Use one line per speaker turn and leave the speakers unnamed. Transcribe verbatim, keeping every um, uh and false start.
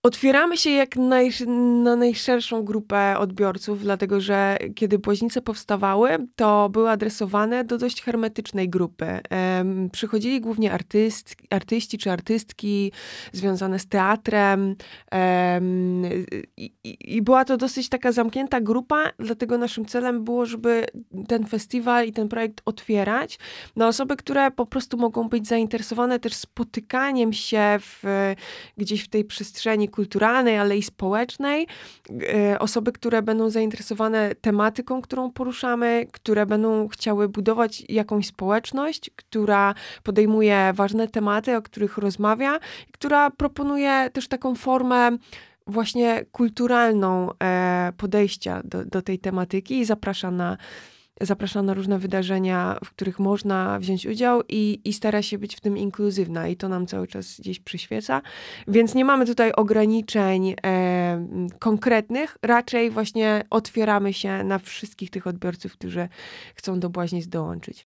Otwieramy się jak naj, na najszerszą grupę odbiorców, dlatego że kiedy Błaźnice powstawały, to były adresowane do dość hermetycznej grupy. Um, przychodzili głównie artyst, artyści czy artystki związane z teatrem um, i, i była to dosyć taka zamknięta grupa, dlatego naszym celem było, żeby ten festiwal i ten projekt otwierać na osoby, które po prostu mogą być zainteresowane też spotykaniem się w, gdzieś w tej przestrzeni kulturalnej, ale i społecznej. Osoby, które będą zainteresowane tematyką, którą poruszamy, które będą chciały budować jakąś społeczność, która podejmuje ważne tematy, o których rozmawia, która proponuje też taką formę właśnie kulturalną podejścia do, do tej tematyki i zaprasza na Zaprasza na różne wydarzenia, w których można wziąć udział i, i stara się być w tym inkluzywna i to nam cały czas gdzieś przyświeca. Więc nie mamy tutaj ograniczeń e, konkretnych, raczej właśnie otwieramy się na wszystkich tych odbiorców, którzy chcą do Błaźnic dołączyć.